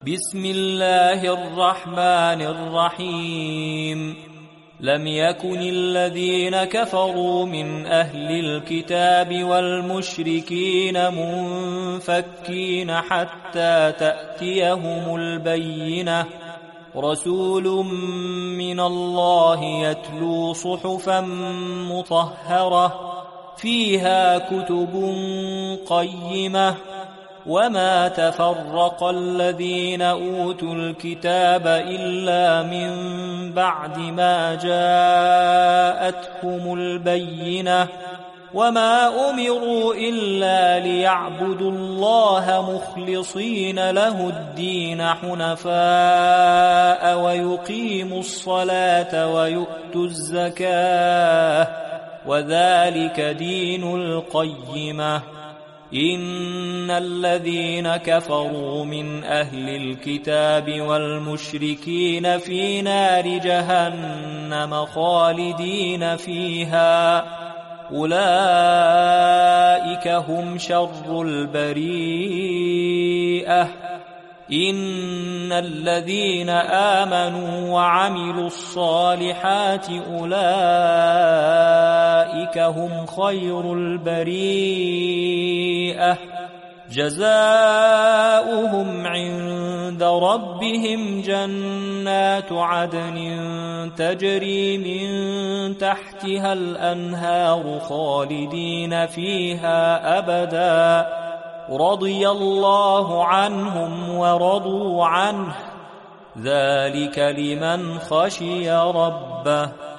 بسم الله الرحمن الرحيم لم يكن الذين كفروا من أهل الكتاب والمشركين منفكين حتى تأتيهم البينة رسول من الله يتلو صحفا مطهرة فيها كتب قيمة وما تفرق الذين أوتوا الكتاب إلا من بعد ما جاءتهم البينة وما أمروا إلا ليعبدوا الله مخلصين له الدين حنفاء ويقيموا الصلاة ويؤتوا الزكاة وذلك دين القيمة إن الذين كفروا من أهل الكتاب والمشركين في نار جهنم خالدين فيها أولئك هم شر البريئة إن الذين آمنوا وعملوا الصالحات أولئك هم خير البريئة جزاؤهم عند ربهم جنات عدن تجري من تحتها الأنهار خالدين فيها أبدا رضي الله عنهم ورضوا عنه ذلك لمن خشي ربه